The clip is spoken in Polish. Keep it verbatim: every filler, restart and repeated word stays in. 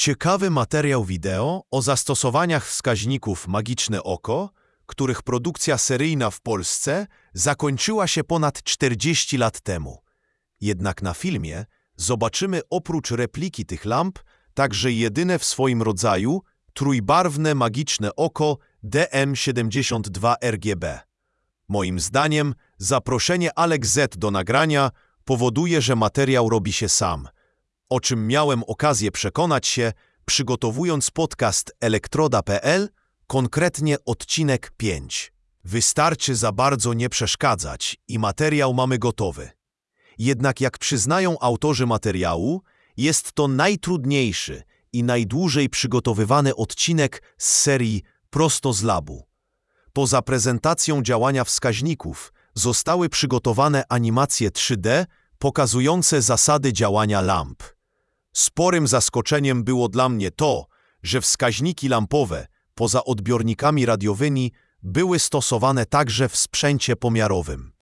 Ciekawy materiał wideo o zastosowaniach wskaźników Magiczne Oko, których produkcja seryjna w Polsce zakończyła się ponad czterdzieści lat temu. Jednak na filmie zobaczymy oprócz repliki tych lamp także jedyne w swoim rodzaju trójbarwne magiczne oko D M siedemdziesiąt dwa R G B. Moim zdaniem zaproszenie Alex Z do nagrania powoduje, że materiał robi się sam, o czym miałem okazję przekonać się, przygotowując podcast elektroda kropka p l, konkretnie odcinek pięć. Wystarczy za bardzo nie przeszkadzać i materiał mamy gotowy. Jednak jak przyznają autorzy materiału, jest to najtrudniejszy i najdłużej przygotowywany odcinek z serii prosto z labu. Poza prezentacją działania wskaźników zostały przygotowane animacje trzy D pokazujące zasady działania lamp. Sporym zaskoczeniem było dla mnie to, że wskaźniki lampowe, poza odbiornikami radiowymi, były stosowane także w sprzęcie pomiarowym.